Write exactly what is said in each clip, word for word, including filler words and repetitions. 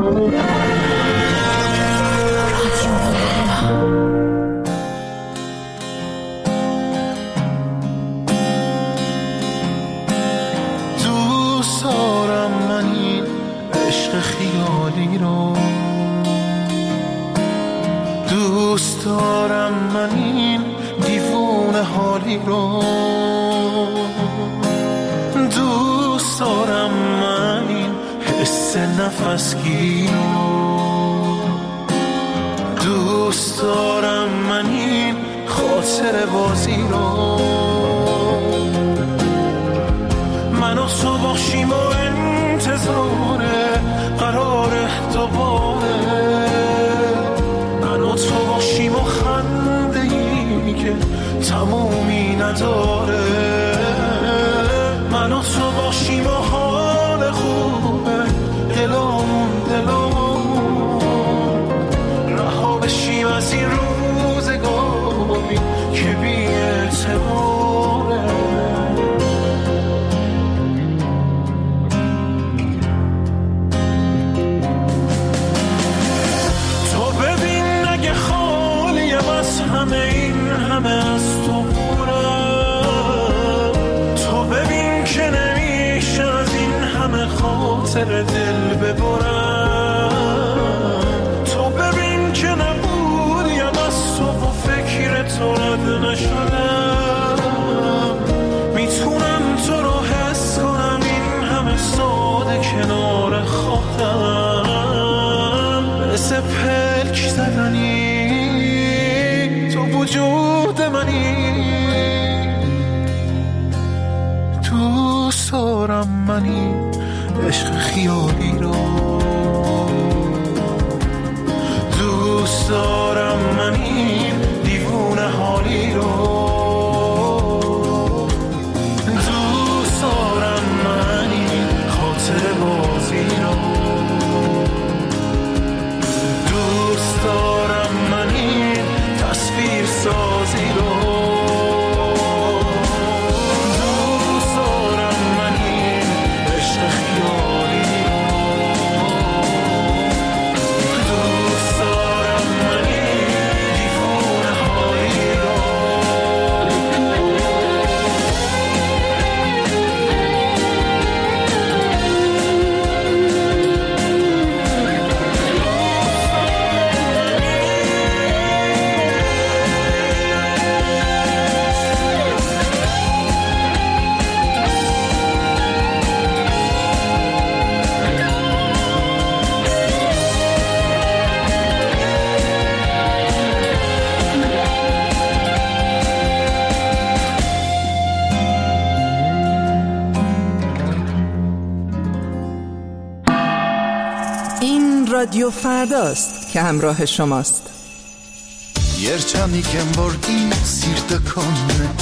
دوست دارم من این عشق خیالی رو، دوست دارم من این دیوونه حالی رو، دوست دارم من این حس نفسگی رو، دوست دارم من این خاطر بازی رو. من و تو باشیم و انتظار قرار دوباره، من و تو باشیم و خنده ای که تمومی نداره، من و تو باشیم و حال خوبه دلامون دلامون، رها بشیم از این روزگاری که بی اعتباره. تو ببین اگه خالیم از همه این همه از تو بورم، تو ببین که نمیشه از این همه خاطر دل ببرم، تو ببین که نبودیم از تو و فکر تو رد نشدم، میتونم تو رو حس کنم این همه ساده کنار خودم، مثل پلک زدنی تو وجود منی. دوست دارم من این عشق خیالی رو، دوست دارم من این دیوونه حالی رو، دوست دارم من این خاطر بازی رو، دوست دارم من این تصویر سازی رو، دوست دارم من این عشق خیالی رو، دوست دارم من این دیوونه حالی رو. این رادیو فرداست که همراه شماست. Երչանիկ եմ, որ իմ սիրտը քոնն է,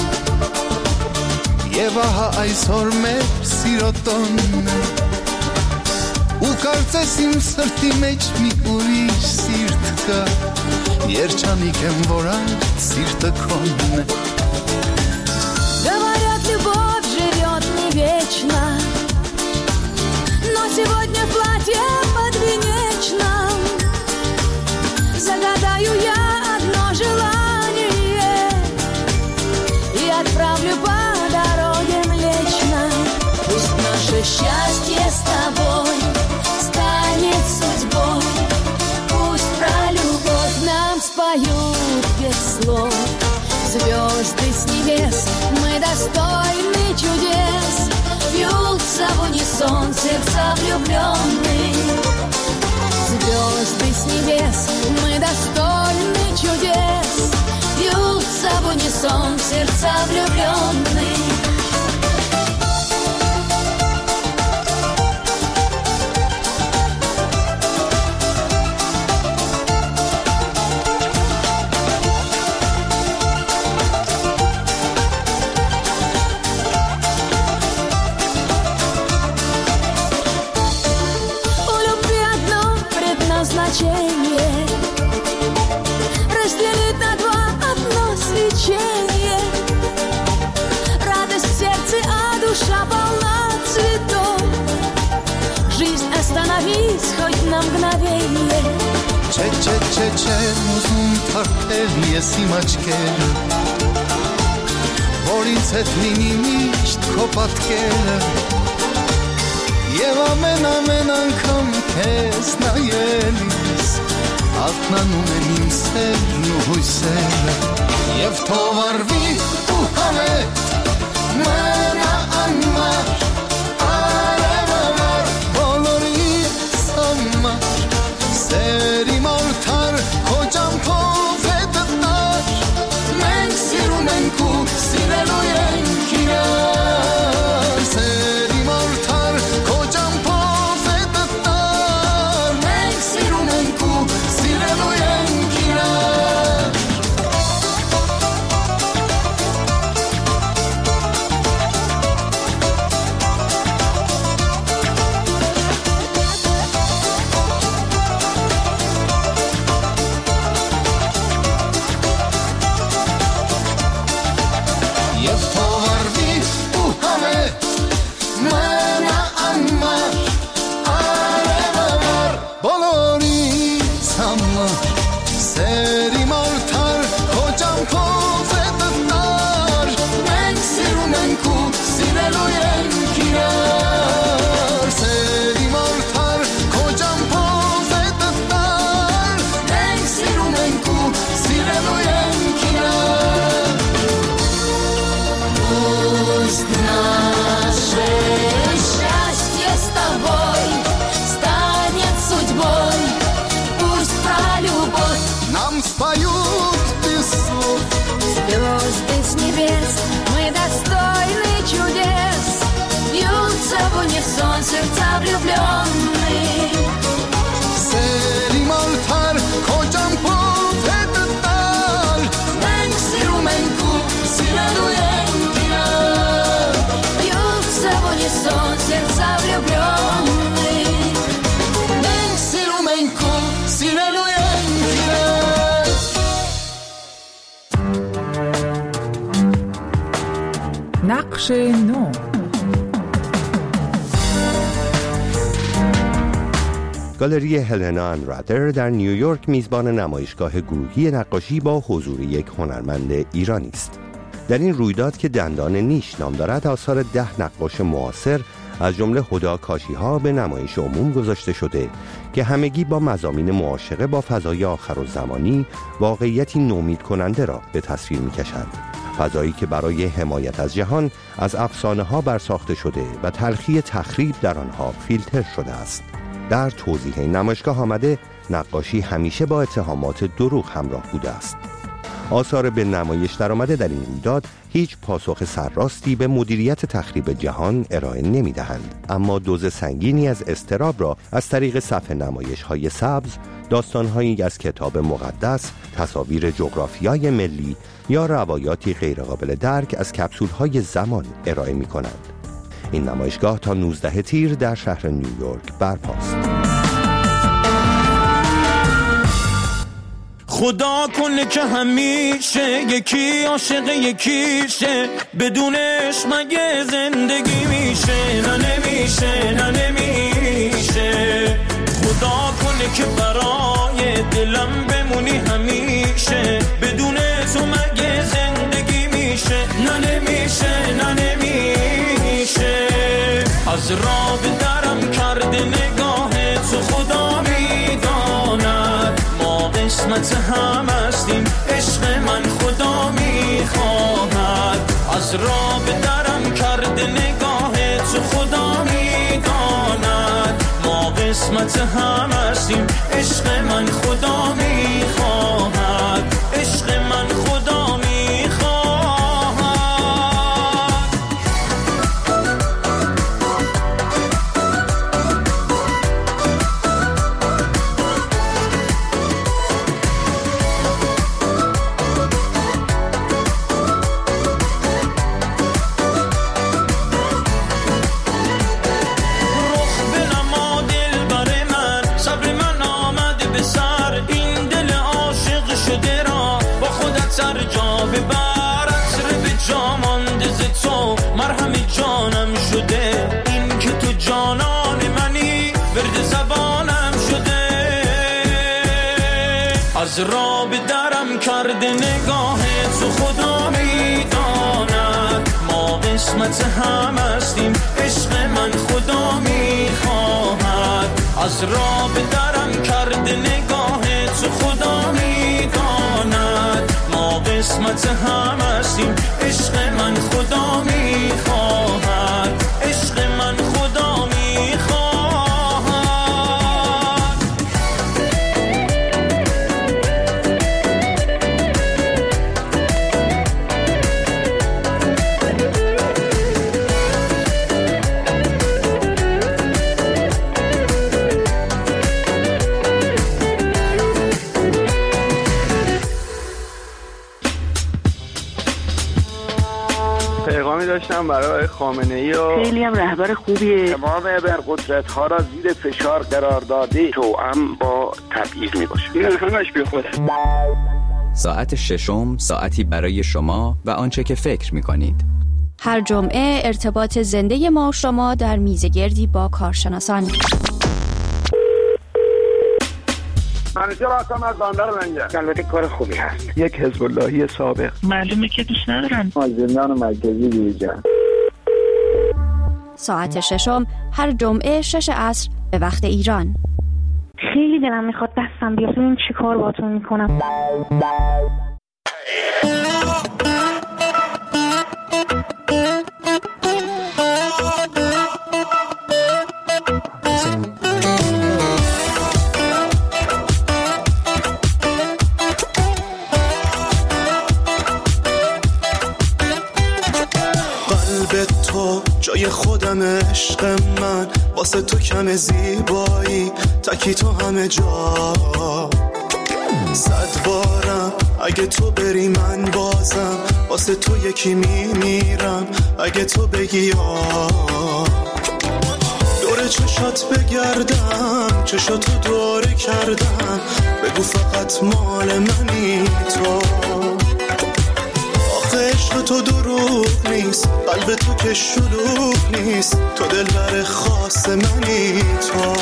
և ահա այսօր մեր սիրո տոնն է, ու կարծես իմ սրտի մեջ մի ուրիշ սիրտ կա, Երչանիկ եմ, որ այդ սիրտը քոնն է. Говорят, любовь живет не вечно, но сегодня в платье подвенечном загадаю я одно желание и отправлю по дороге Млечной. Пусть наше счастье с тобой станет судьбой, пусть про любовь нам споют без слов звезды с небес, мы достойны чудес, бьются в унисон сердца влюбленные. Звезды с небес, мы достойны чудес, бьются в унисон сердца влюбленные. Разделить на два одно свечение, радость в сердце, а душа полна цветов. Жизнь остановить остановись хоть на мгновение. Չէ, չէ, չէ, չէ, ուզում թարթել ես իմ աչքերը, որ ինձ հետ լինի միշտ քո պատկերը, և ամեն ամեն անգամ քեզ նայելիս արթնանում են իմ սերն ու հույսերը, և թող արվի ու համետ մնա անմար, արև ամար բոլորիս համար, սեր իմ արդար քո ճամփով է դտար, մենք սիրում ենք ու սիրելու ենք իրար, սեր իմ արդար քո ճամփով է դտար, մենք սիրում ենք ու սիրելու ենք իրար. Եվ թող արվի ու համետ մնա անմար, արև ամար բոլորիս համար, սեր իմ արդար քո ճամփով է դտար, մենք սիրում ենք ու սիրելու ենք իրար, սեր իմ արդար քո ճամփով է դտար, մենք սիրում ենք ու սիրելու ենք իրար. Пусть наше счастье с тобой станет судьбой, пусть про любовь нам споют без слов звезды с небес, мы достойны чудес, бьются в унисон сердца влюбленные. Սեր իմ արդար քո ճամփով է դտար, մենք սիրում ենք ու սիրելու ենք իրար, բյութся в унисон сердца влюбленные, մենք սիրում ենք ու սիրելու ենք իրար. نقش نو. گالری هلنا انرادر در نیویورک میزبان نمایشگاه گروهی نقاشی با حضور یک هنرمند ایرانی است. در این رویداد که دندان نیش نام دارد، آثار ده نقاش معاصر از جمله هدی کاشی‌ها به نمایش عموم گذاشته شده که همگی با مضامین معاشقه با فضای آخرالزمانی واقعیتی نومید کننده را به تصویر می‌کشند. فضایی که برای حمایت از جهان از افسانه‌ها برساخته شده و تلخی تخریب در آنها فیلتر شده است. در توضیح این نمایشگاه آمده نقاشی همیشه با اتهامات دروغ همراه بوده است. آثار به نمایش در آمده در این رویداد هیچ پاسخ سرراستی به مدیریت تخریب جهان ارائه نمی دهند، اما دوز سنگینی از اضطراب را از طریق صفحه نمایش های سبز، داستانهایی از کتاب مقدس، تصاویر جغرافیای ملی یا روایاتی غیرقابل درک از کپسول های زمان ارائه می کنند. این نمایشگاه تا نوزده تیر در شهر نیویورک برپاست. خدا کنه که همیشه یکی عاشق یکیشه، بدونش مگه زندگی میشه؟ نه نمیشه، نه نمیشه. خدا کنه که برای دلم بمونی همیشه، بدون تو مگه زندگی میشه؟ نه نمیشه، نه نمیشه. از راه به درم کرده نگاه تو خدا میداند، ما قسمت هم هستیم، عشق من خدا میخواهد. از راه به درم کرده نگاه تو خدا میداند، ما قسمت هم هستیم، عشق من خدا میخواهد، عشق من خدا میخواهد. رخ به نما دل بر من، صبر من آمده به سر، این دل روانم شده. از راه به درم کرده نگاه تو، خدا میداند ما قسمت هم هستیم، عشق من خدا میخواهد. از راه به درم کرده نگاه تو، خدا میداند ما قسمت هم هستیم، عشق من خدا میخواهد، عشق من خدا میخواهد. پیغامی داشتم برای خامنه‌ای و خیلی هم رهبر خوبیه. تمام ابرقدرت ها را زیر فشار قرار داده، توأم با تبعیض می باشه. این همش بی خوده. ساعت ششم، ساعتی برای شما و آنچه که فکر می کنید. هر جمعه ارتباط زنده ما شما در میزگردی با کارشناسان. منیجر آسام از باندر منجر. البته کار خوبی هست. یک حزب اللهی سابق. معلومه که دوست ندارن. مازندران مرکزی دیجا. ساعت ششم هر جمعه شش عصر به وقت ایران. خیلی دلم میخواد دستم بیاد ببینم چی کار باهاتون میکنم. جای خودم عشق من، واسه تو کم زیبایی تکی تو همه جا. صد بارم اگه تو بری من بازم واسه تو یکی میمیرم اگه تو بگی یا. دور چشات بگردم، چشاتو دوره کردم، بگو فقط مال منی تو. عشق تو دروغ نیست، قلب تو که شلوغ نیست، تو دلبر خاص منی تو.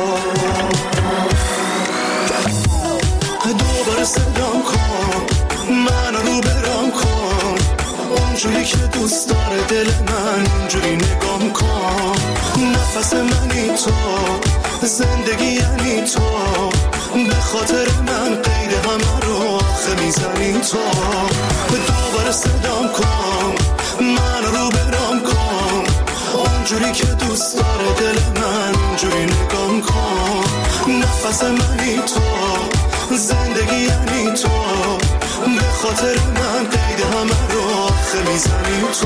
دوباره صدام کن، من رو برام کن، اونجوری که دوست داره دل من، اونجوری نگام کن. نفس منی تو، زندگی یعنی تو، به خاطر من قید همه رو آخه میزنی تو. دوباره صدام کن، من رو برام کن، اونجوری که دوست داره دل من، اونجوری نگام کن. نفس منی تو، زندگی یعنی تو، به خاطر من قید همه رو آخه میزنی تو.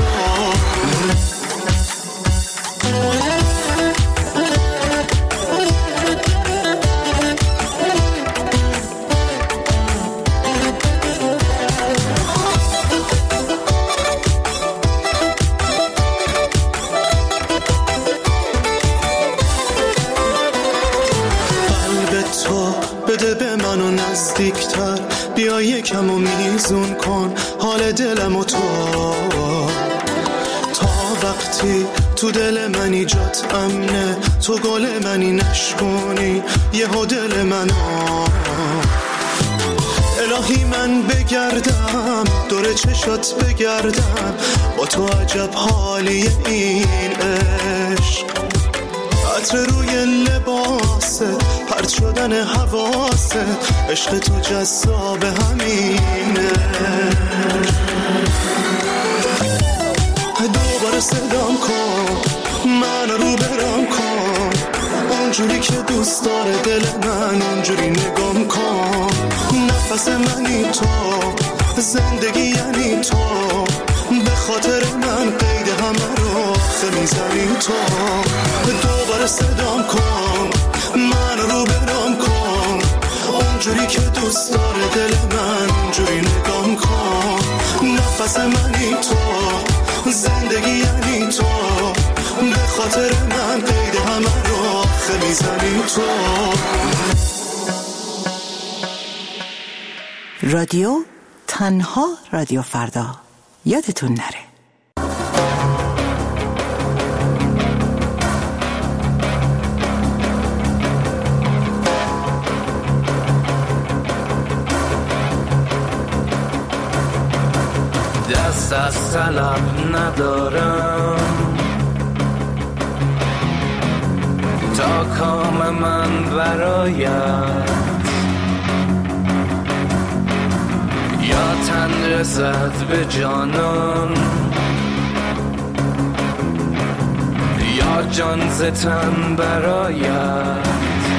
بده به منو نزدیکتر، بیا یکم و میزون کن حال دلم و تو. تا وقتی تو دل منی جات امنه، تو گل منی نشکنی یهو دل منو. الهی من بگردم دور چشات بگردم، با تو عجب حالی این عشق. عطر روی لباسه، پرت شدن حواسه، عشق تو جذاب همینه. دوباره صدام کن، من رو برام کن، اونجوری که دوست داره دل من، اونجوری نگام کن. نفس منی تو، زندگی یعنی تو، به خاطر من قید همه رو آخه میزنی تو. دوباره صدام کن، من رو برام کن، اونجوری که دوست داره دل من، اونجوری نگام کن. نفس منی تو، زندگی یعنی تو، به خاطر من قید همه رو آخه میزنی تو. رادیو تنها رادیو فردا، یادتون نره. از طلب ندارم، تا کام من برایت یا تن رسد به جانان، یا جان ز تن برایت.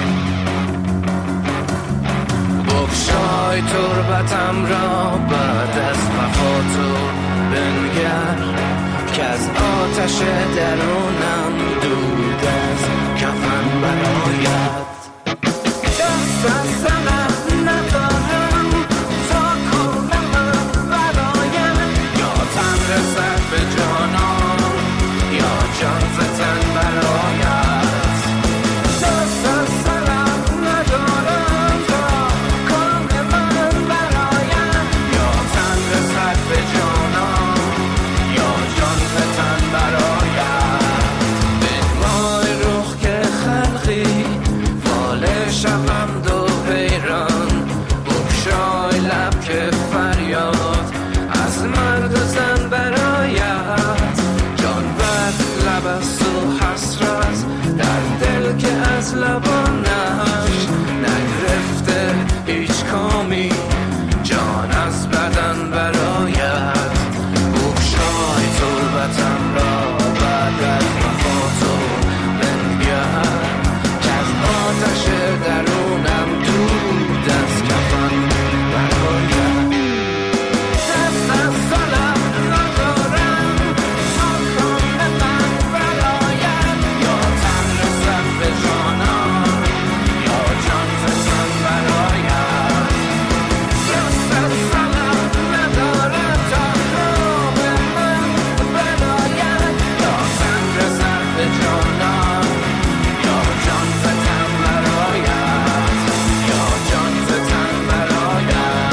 بگشای تربتم را بعد از وفا تو بنگر، که از آتش درونم دود از کفن برایت. دست از زنم ندارم تا کام من برایت، یا تن رسد به جانان یا جان ز تن برایت. دست از زنم ندارم تا کام من برایت، یا تن رسد به جانان یا جان ز تن برایت. بنمای رخ که خلقی فال شبم دو حیران، بگشای لب که فریاد از مرد و زن برایت. جان بر لب است و حسرت در دل که از لبانش نگرفته هیچ کامی، جان از بدن برایت. بگشای تربتم را بعد از وفا تو بنگر، که از آتش درونم دود از کفن برایت. دست از ظلم ندارم تا کام من برایت، یا تن رسد به جانان یا جان ز تن برایت. دست از ظلم ندارم تا کام من برایت، یا تن رسد به جانان یا جان ز تن برایت، یا جان ز تن برایت.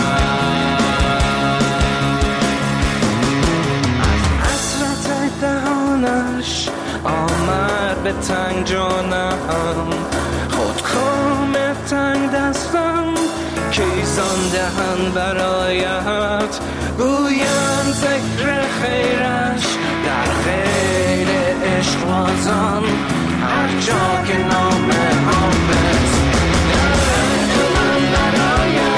از حسرت دهانش آمد به تنگ جانم، خود کام تنگ دستم کیسان دهن برایت. گویم ذکر خیرش در خیل عشق بازان، هر جا که نام حافظ دارد من برایت.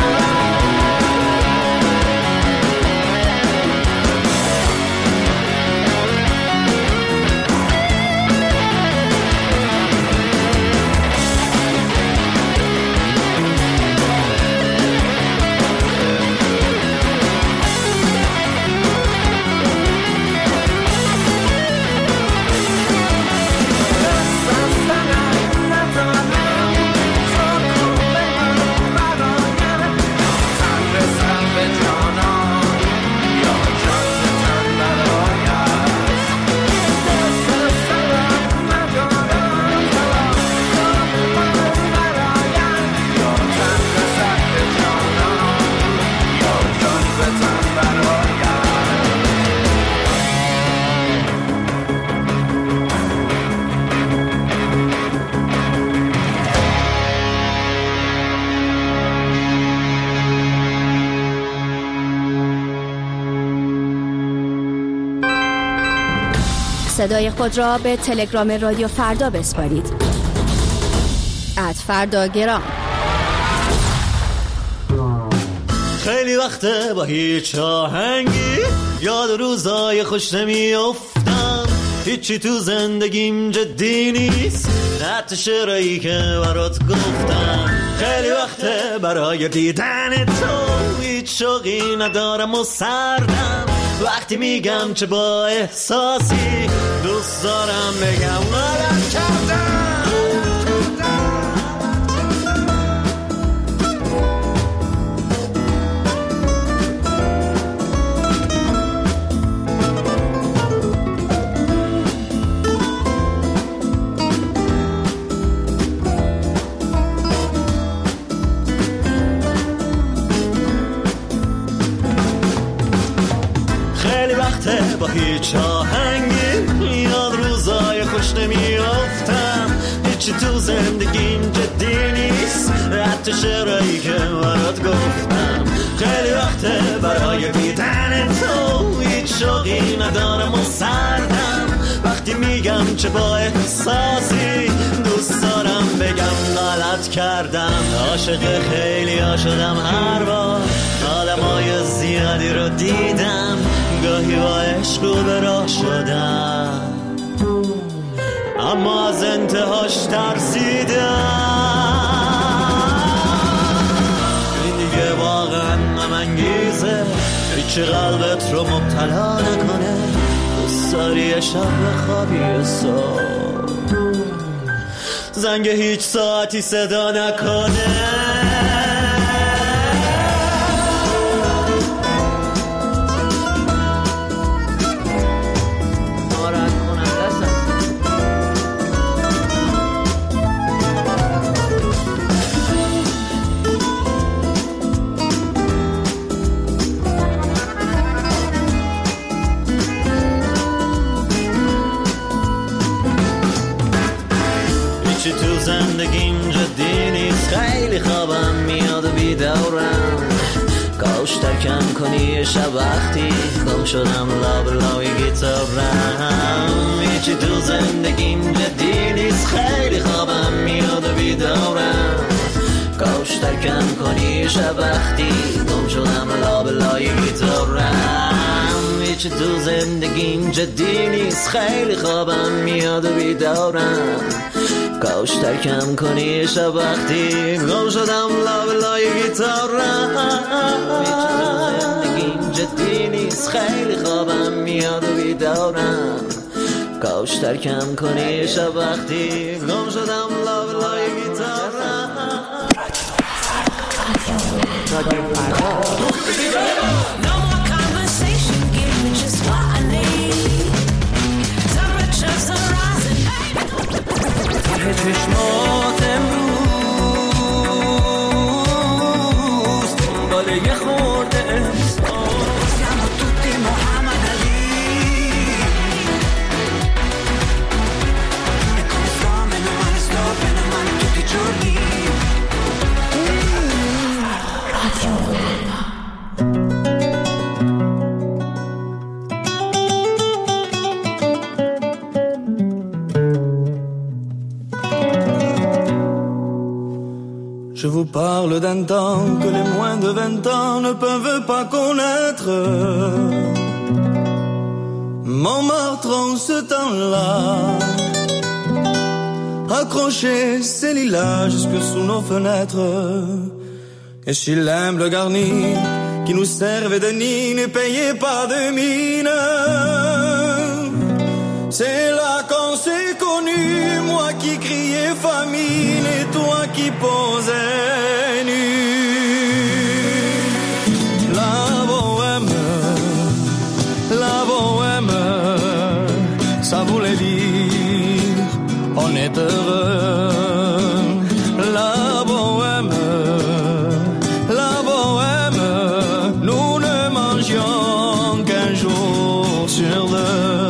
صدای خود را به تلگرام رادیو فردا بسپارید. ات فردا گرام. خیلی وقته با هیچ آهنگی یاد روزای خوش نمیافتم، هیچی تو زندگیم جدی نیست، حتی شعرهایی که برات گفتم. خیلی وقته برای دیدن تو هیچ شوقی ندارم و سردم، وقتی میگم چه با احساسی دوست دارم بگم غلط کردم. با هیچ آهنگی یاد روزای خوش نمیافتم، هیچی تو زندگیم جدی نیست، حتی شعرهایی که برات گفتم. خیلی وقته برای دیدن تو هیچ شوقی باقی ندارم و سردم وقتی میگم چه با احساسی دوست دارم بگم غلط کردم عاشق خیلی ها شدم هر بار آدم های زیادی رو دیدم گاهی با عشق رو به راه شدم اما از انتهاش ترسیدم این دیگه واقعا غم انگیزه هیچی قلبت رو مبتلا نکنه دوست داری شب بخوابی صبح زنگ هیچ ساعتی صدا نکنه تو زندگیم جدی نیست خیلی خوابم میاد و بیدارم کاش ترکم کنی شب وقتی گم شدم لابلای گیتارم هیچی تو زندگیم جدی نیست خیلی خوابم میاد و بیدارم کاش ترکم کنی شب وقتی گم شدم لابلای گیتارم هیچی تو زندگیم جدی نیست خیلی خوابم میاد و بیدارم کاش ترکم کنی شب وقتی گم شدم لابلای گیتارم زندگیم جدی نیست خیلی خوابم میاد و بیدارم کاش ترکم کنی شب وقتی گم شدم لابلای گیتارم رادیو فردا چشمات امروز دنبال یه خورده siamo tutti Muhammad Ali e come sto meno male sto bene male tutti i giorni Radio Je vous parle d'un temps que les moins de vingt ans ne peuvent pas connaître. Montmartre en ce temps-là, accrochait ses lilas jusque sous nos fenêtres. Et si l'humble garni qui nous servait de nid ne payait pas de mine, c'est là qu'on s'est connus, moi qui criais famine et toi qui posais nu. La bohème, la bohème, ça voulait dire on est heureux. La bohème, la bohème, nous ne mangions qu'un jour sur deux.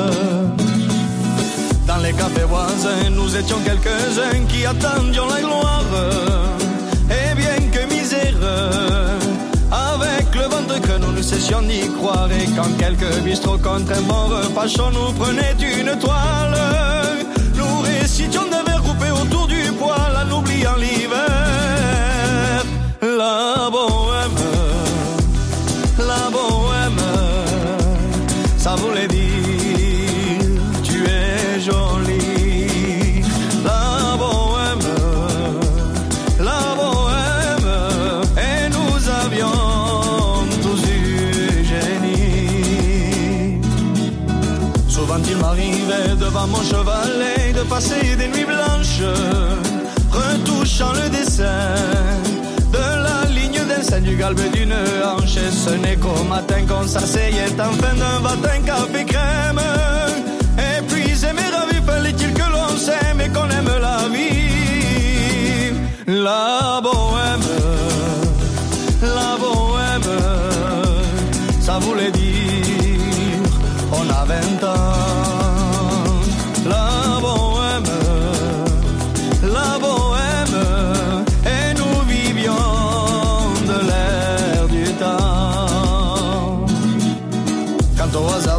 Dans les cafés voisins, nous étions quelques-uns qui attendions la gloire. Et bien que misère, avec le ventre que nous ne cessions d'y croire. Et quand quelques bistrots contre un bon repas chaud nous prenaient une toile, nous récitions des vers coupés autour du poêle en oubliant l'hiver. La bohème, la bohème, ça voulait dire tu es jolie. La bohème, la bohème, et nous avions tous eu génie. Souvent il m'arrivait devant mon chevalet de passer des nuits blanches, retouchant le dessin de la ligne d'un sein du galbe d'une hanche. Et ce n'est qu'au matin qu'on s'asseyait en fin d'un matin café crème. Épuisé mais ravi, fallait-il que l'on s'aime et qu'on aime la vie. La bohème, la bohème, ça voulait dire on a vingt ans. La bohème, la bohème, et nous vivions de l'air du temps. Quant au hasard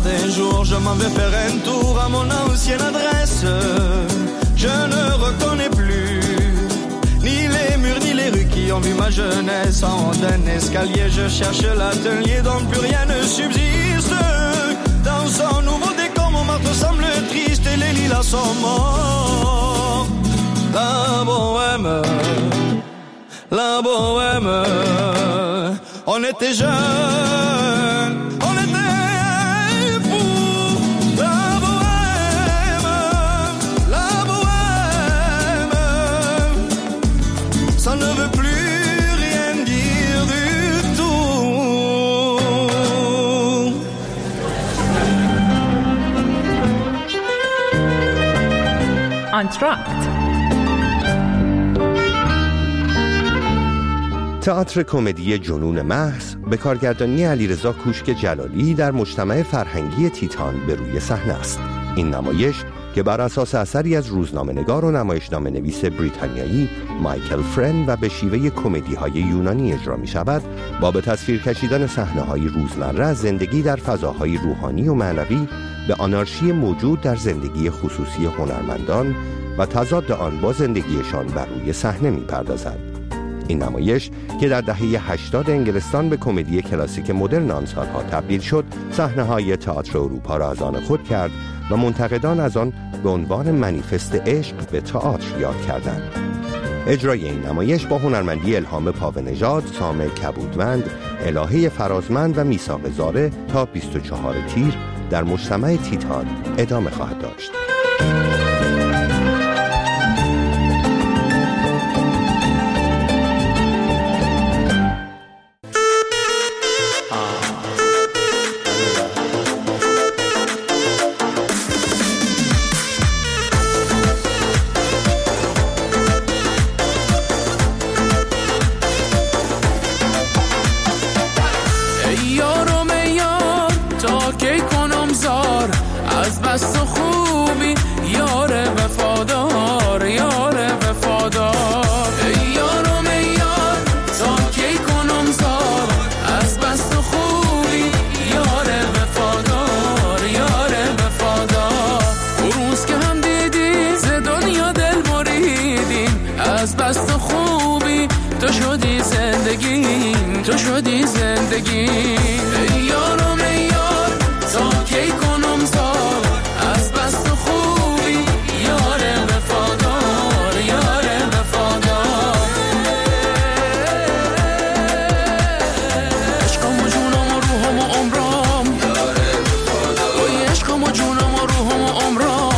m'en vais faire un tour à mon ancienne adresse. Je ne reconnais plus ni les murs ni les rues qui ont vu ma jeunesse. En haut d'un escalier je cherche l'atelier dont plus rien ne subsiste. Dans son nouveau décor mon marteau semble triste et les lilas sont morts. La bohème, la bohème, on était jeunes, on était fous. La bohème, la bohème, ça ne veut plus rien dire du tout. انتراکت تئاتر کمدی جنون محض به کارگردانی علیرضا کوشک جلالی در مجتمع فرهنگی تیتان به روی صحنه است. این نمایش که بر اساس اثری از روزنامه‌نگار و نمایشنامه‌نویس بریتانیایی مایکل فرن و به شیوه کمدی‌های یونانی اجرا می‌شود، با به تصویر کشیدن صحنه‌های روزمره از زندگی در فضاهای روحانی و معنوی به آنارشی موجود در زندگی خصوصی هنرمندان و تضاد آن با زندگیشان بر روی صحنه می‌پردازد. این نمایش که در دهه هشتاد انگلستان به کمدی کلاسیک مدرن آن سالها تبدیل شد، صحنه‌های تئاتر اروپا را از آن خود کرد و منتقدان از آن به عنوان منیفست عشق به تئاتر یاد کردند. اجرای این نمایش با هنرمندی الهام پاونژاد، سامع کبودمند، الهه فرازمند و میثاق زاره تا بیست و چهار تیر در مجتمع تیتان ادامه خواهد داشت. تو شدی زندگی یارم یار تا کی کنم زار از بس تو خوبی یار وفادار یار وفادار عشقم و جونم و روحم و عمرم یار وفادار وای عشقم و جونم و روحم و عمرم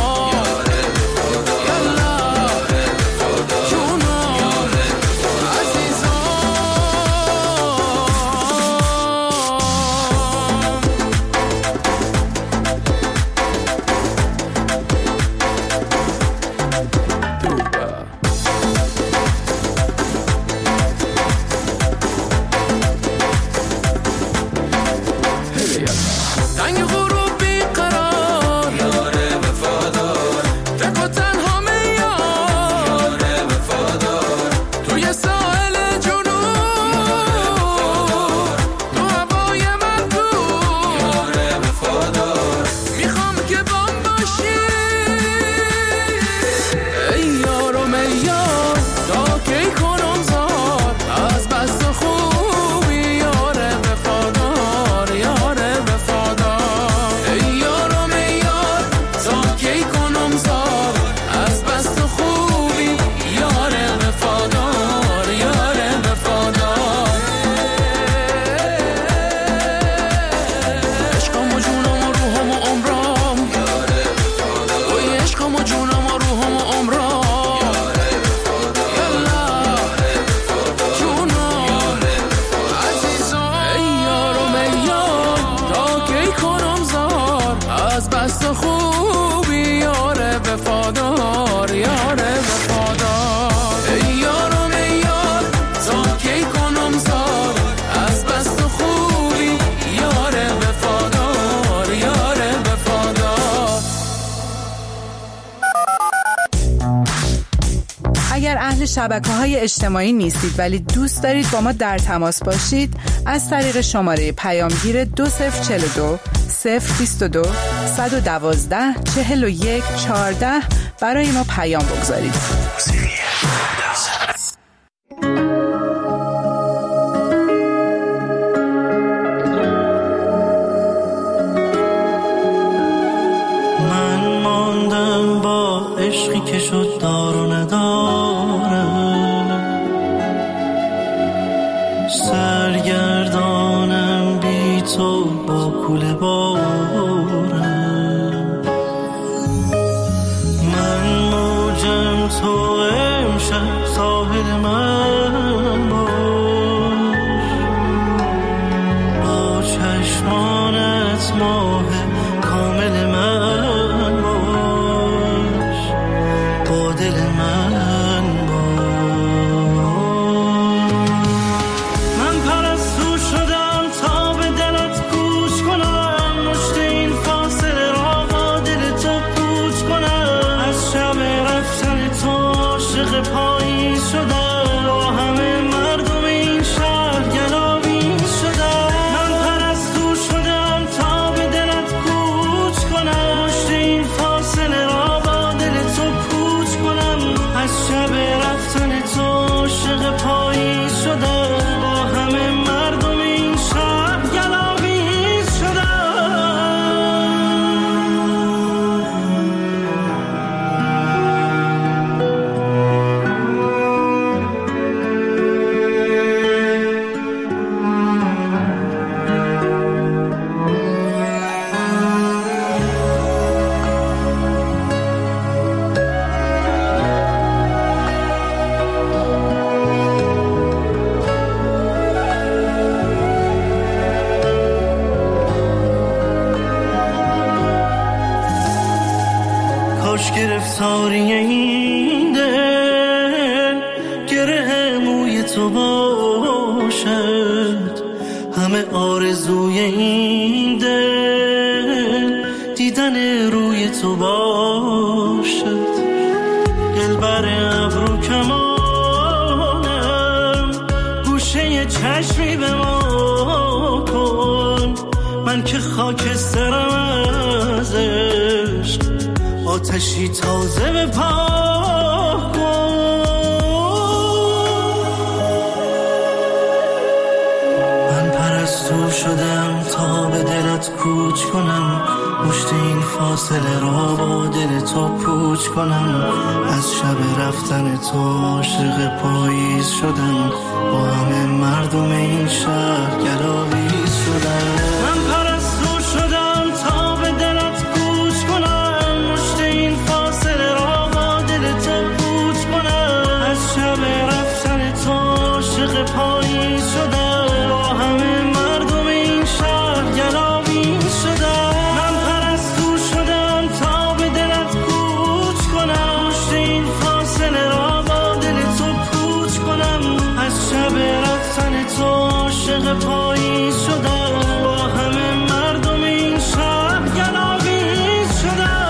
شبکه‌های اجتماعی نیستید ولی دوست دارید با ما در تماس باشید، از طریق شماره پیامگیر دو صفر چهار دو صفر بیست و دو صد و دوازده چهل و یک چهارده برای ما پیام بگذارید. من ماندم با عشقی که شد دار و نداره، سرگردانم بی تو با کوله بارم، من موجم تو امشب ساحل من باش، با چشمانت ماه کامل من باش، با دل من باش. من پرستو شدم تا به دلت گوش کنم، مشت این فاصله را با دل تو پوچ کنم، از شب رفتن تو عاشق پاییز شدم، با همه مردم این شهر گلاویز شدم. من پرستو شدم تا به دلت گوش کنم، مشت این فاصله را با دل تو پوچ کنم، از شب رفتن تو عاشق پاییز شدم، با همه مردم این شهر گلاویز شدم. کاش گرفتاری این دل گره موی تو باشد، همه آرزوی این دل دیدن روی تو باشد، دلبر ابرو کمانم گوشه چشمی به ما کن، من که خاکسترم از عشق، آتشی تازه به پا کن. من پرستو شدم تا به دلت کوچ کنم، مشت این فاصله را با دل تو پوچ کنم، از شب رفتن تو عاشق پاییز شدم، با همه مردم این شهر گلاویز شدم. من پرستو شدم تا به دلت کوچ کنم، مشت این فاصله را با دل تو پوچ کنم، از شب رفتن تو عاشق پاییز شدم، با همه مردم این شهر گلاویز شدم. من پرستو شدم تا به دلت کوچ کنم، مشت این فاصله را با دل تو پوچ کنم، از شب رفتن تو عاشق پاییز شدم، با همه مردم این شهر گلاویز شدم.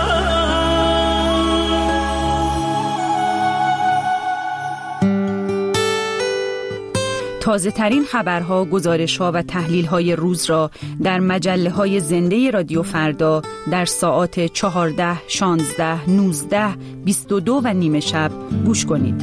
تازه ترین خبرها، گزارش‌ها و تحلیل‌های روز را در مجله‌های زنده رادیو فردا در ساعات چهارده، شانزده، نوزده، بیست و دو و نیمه شب گوش کنید.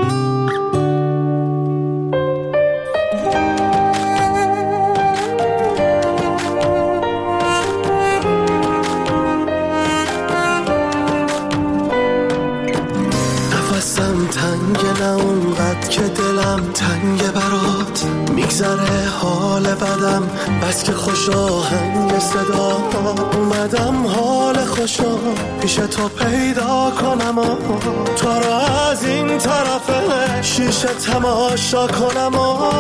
نفسم تنگه، نه اونقدر که دلم تنگه برات، میگذره حال بدم بس که خوش آهنگ صدا، اومدم حال خوشا پیش تو پیدا کنم، تو رو از این طرف شیشه تماشا کنم،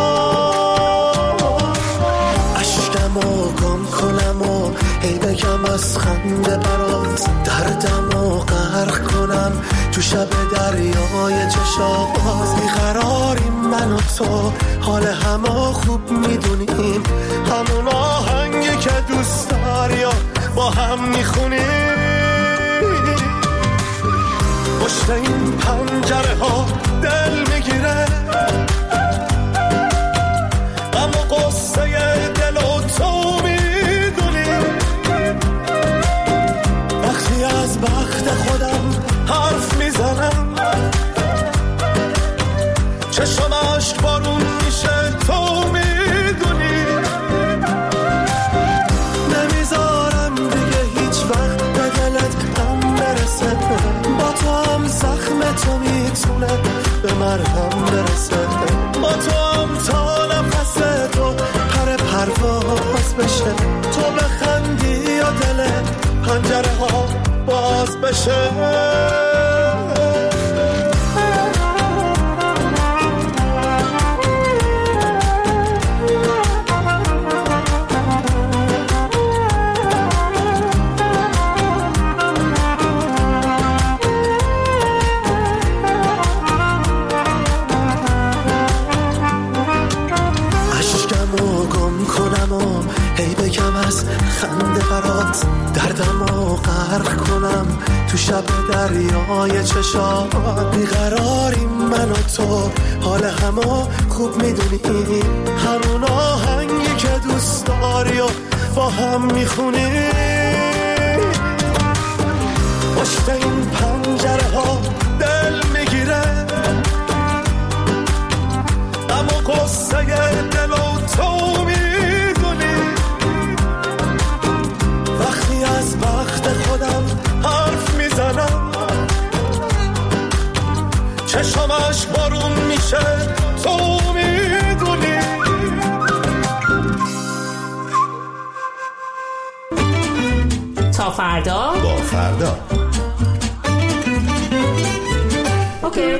اشکم و گم کنم و هی بگم از خنده برات، دردم و غرق کنم تو شب دریای چشات. بیقراریم من و تو، حال همه خوب میدونیم، همون آهنگی که دوست داری و با هم میخونیم، پشت این پنجره ها دل میگیره، غم و قصه دل و تو میدونی، چشم عشق بارون میشه تو میدونی نمیذارم دیگه هیچ وقت به دلت هم برسه با تو هم زخم تو میتونه به مرهم برسه با تو هم تا نفس تو پر پرواز بشه تو بخندی یا دل پنجره ها باز بشه خنده برات دردمو غرق کنم تو شب دریای چشات بیقراریم من و تو حال همو خوب میدونی همون آهنگی که دوست داری و با هم میخونی پشت این پنجره ها دل میگیره اما قصه دل و تو میدونی وقتی از بخت خودم حرف میزنم چشمش بارون میشه تو میدونی تا فردا با فردا اوکی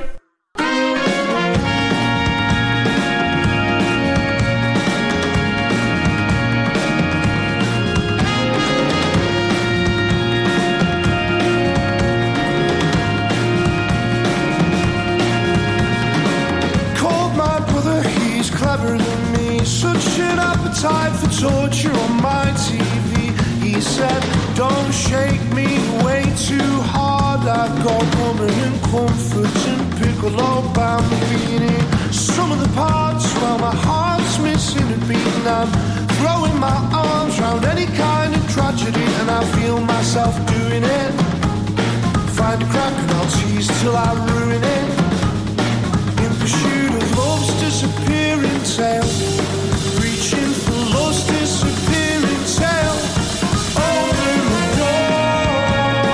Such an appetite for torture on my T V. He said, don't shake me way too hard. I've got woman and comfort and piccolo bambini. Some of the parts, well, my heart's missing a beat. And I'm throwing my arms round any kind of tragedy. And I feel myself doing it. Find a crack and I'll tease till I ruin it. In pursuit of love's disappearing tale. Reaching for love's disappearing tale. Open the door.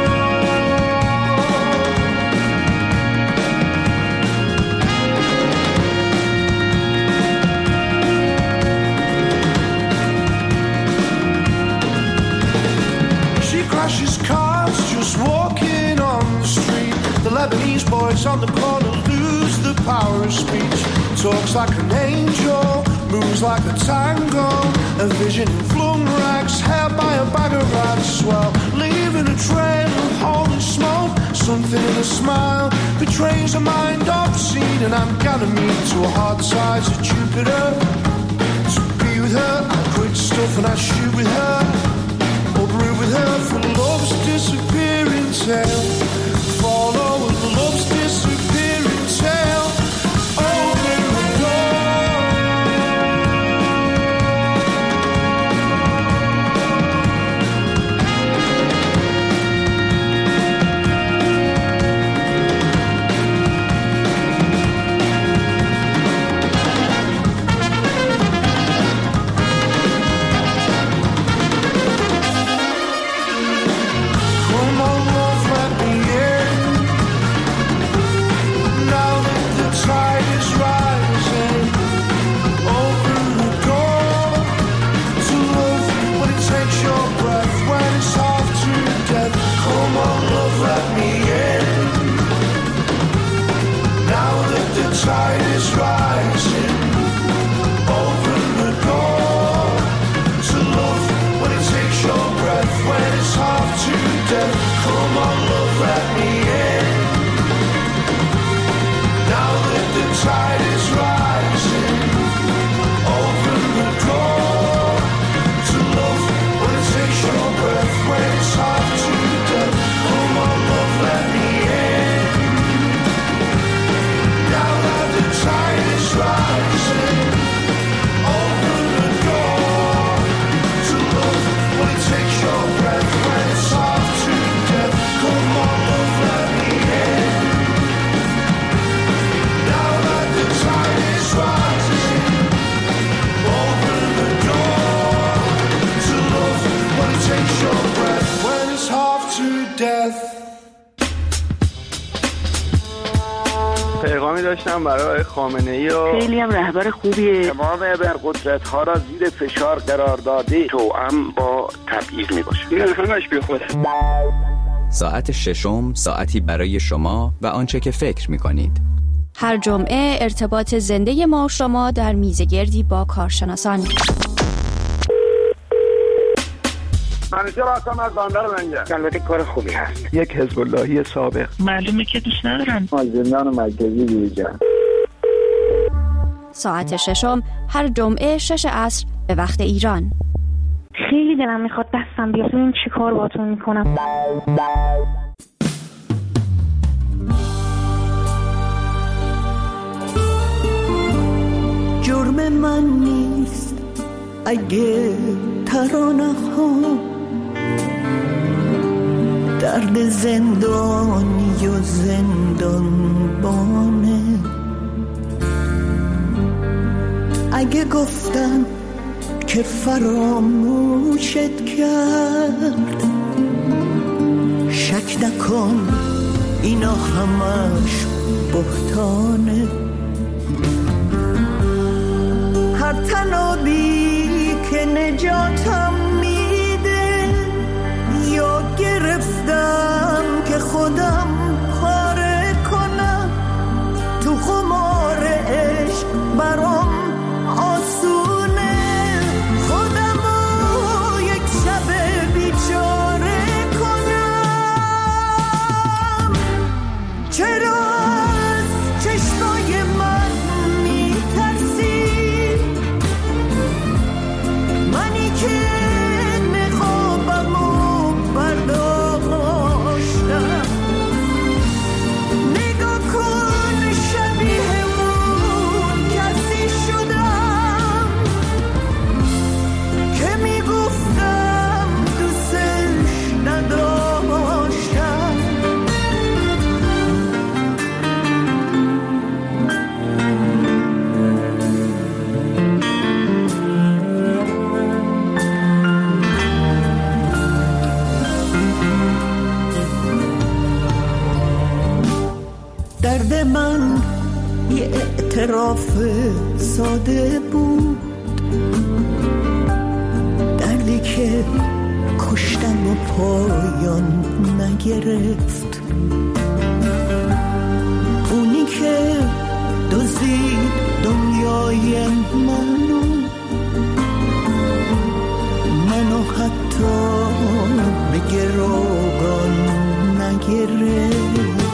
She crashes cars just walking on the street. The Lebanese boys on the corner lose the power of speech. Talks like an angel, moves like a tango. A vision in flung rags, held by a bag of rats. Well, leaving a trail of holy smoke. Something in a smile betrays a mind obscene. And I'm gonna meet to a hard size of Jupiter. To be with her, I quit stuff and I shoot with her. Or brew with her for love's disappearing tale. Follow love's disappearing tale. Open the door. Come on, love, let me in. Now that the tide is rising, open the door to love when it takes your breath, when it's half to death. Come on, love, let me in. Now that the tide is rising, open the door to love when it takes your breath, when it's half to death. Come on, love, let me in. Now that the tide is rising, open the door to love when it takes your breath, when it's half to death. Come on, love, let me in. Now that the tide is rising. میفرستم برای خامنه‌ای و خیلی هم رهبر خوبیه. تمام ابرقدرت ها را زیر فشار قرار داده توأم با تبعیض میباشه. این همش بی خوده. ساعت ششم ساعتی برای شما و آنچه که فکر میکنید. هر جمعه ارتباط زنده ما و شما در میزگردی با کارشناسان. منیجر هستم از بندر منجر. البته کار خوبی هست. یک حزب اللهی سابق. معلومه که دوست ندارم. از زندان مرکزی بیرون. ساعت ششم هر جمعه شش عصر به وقت ایران. خیلی دلم میخواد دستم بیاد. این چی کار باتون میکنم؟ جرم من نیست اگه ترانه ها درد زندانی و زندانبانه. اگه گفتم که فراموشت کرد شک نکن اینا همش بهتانه. هر تنابی که نجاتم میده یا گرفتم که خودم پاره کنم تو قمار عشق برام آسونه. خودمو یک شب بیچاره کنم. چرا از چشمای من میترسی؟ منی که نقابمو برداشتم. نگاه کن شبیه اون کسی شدم که میگفتم دوستش نداشتم. درد من یه اعتراف ساده بود، دردی که کشتم و پایان نگرفت. اونی که دزدید دنیای منو منو حتی به گروگان نگرفت.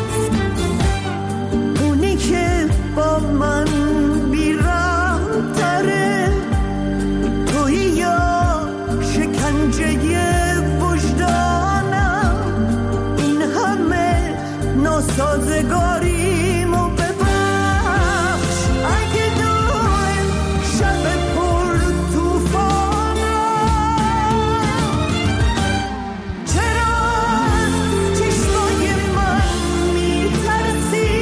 اونی که با من بیرحم تره توی یا شکنجه وجدانم. این همه ناسازگاریمو ببخش اگه دایم شب پر توفانم. چرا از چشمای من میترسی؟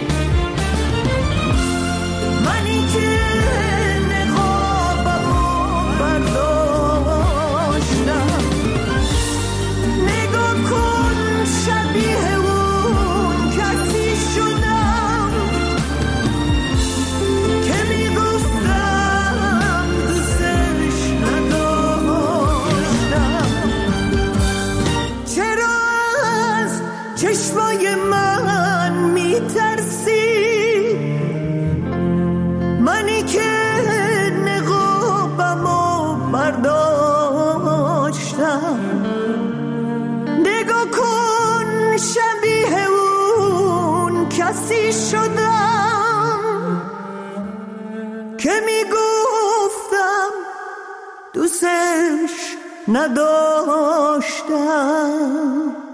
منی که نقابمو برداشتم. نگاه کن شبیه اون کسی شدم که میگفتم دوستش نداشتم. چرا از چشمای من میترسی؟ منی که نقابمو برداشتم. نگاه کن شبیه اون کسی شدم که میگفتم دوستش نداشتم.